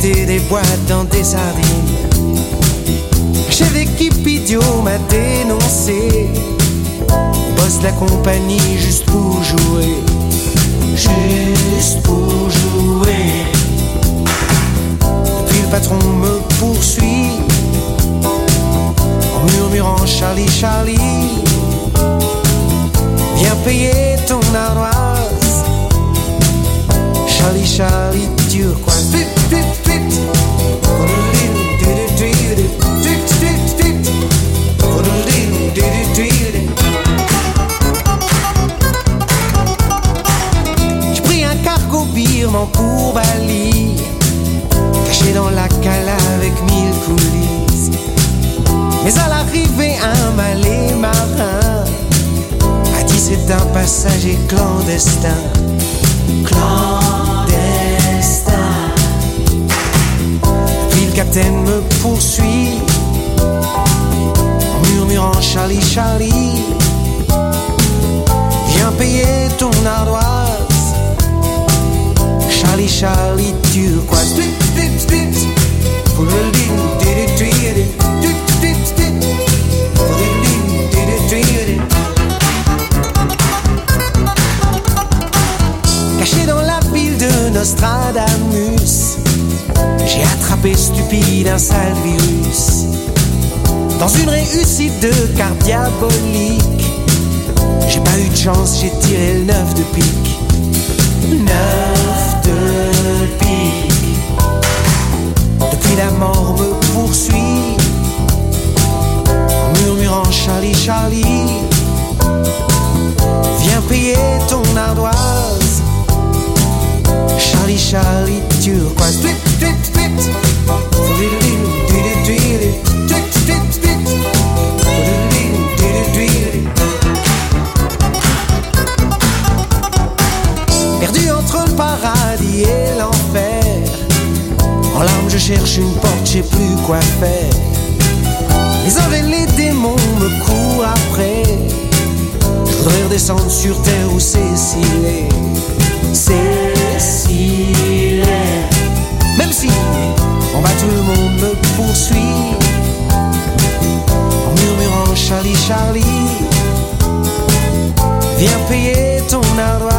jeter des boîtes dans des sardines. Chef d'équipe idiot m'a dénoncé. Boss de la compagnie juste pour jouer. Juste pour jouer. Puis le patron me poursuit en murmurant Charlie, Charlie, viens payer ton ardoise. Charlie, Charlie, turquoise. Tweet, tweet, tweet. J'ai pris un cargo birman pour Bali, caché dans la cale avec 1000 coulisses. Mais à l'arrivée, un malais marin a dit c'est un passager clandestin. Clandestin. Puis le capitaine me poursuit en murmurant Charlie, Charlie, viens payer ton ardoise. Charlie, Charlie, turquoise. Tweet, tweet, tweet. Caché dans la ville de Nostradamus, j'ai attrapé stupide un sale virus. Dans une réussite de carte diabolique, j'ai pas eu de chance, j'ai tiré le 9 de pique. 9 de pique. Depuis la mort me poursuit en murmurant Charlie, Charlie, viens payer ton ardoise. Charlie, Charlie, turquoise. Tweet, tweet, tweet. Perdu entre le paradis et l'enfer, en larmes je cherche une porte, je sais plus quoi faire. Les anges et les démons me courent après. Je voudrais redescendre sur terre où Cécile. Cécile. Même si en bas tout le monde me poursuit en murmurant Charlie, Charlie, viens payer ton ardoise.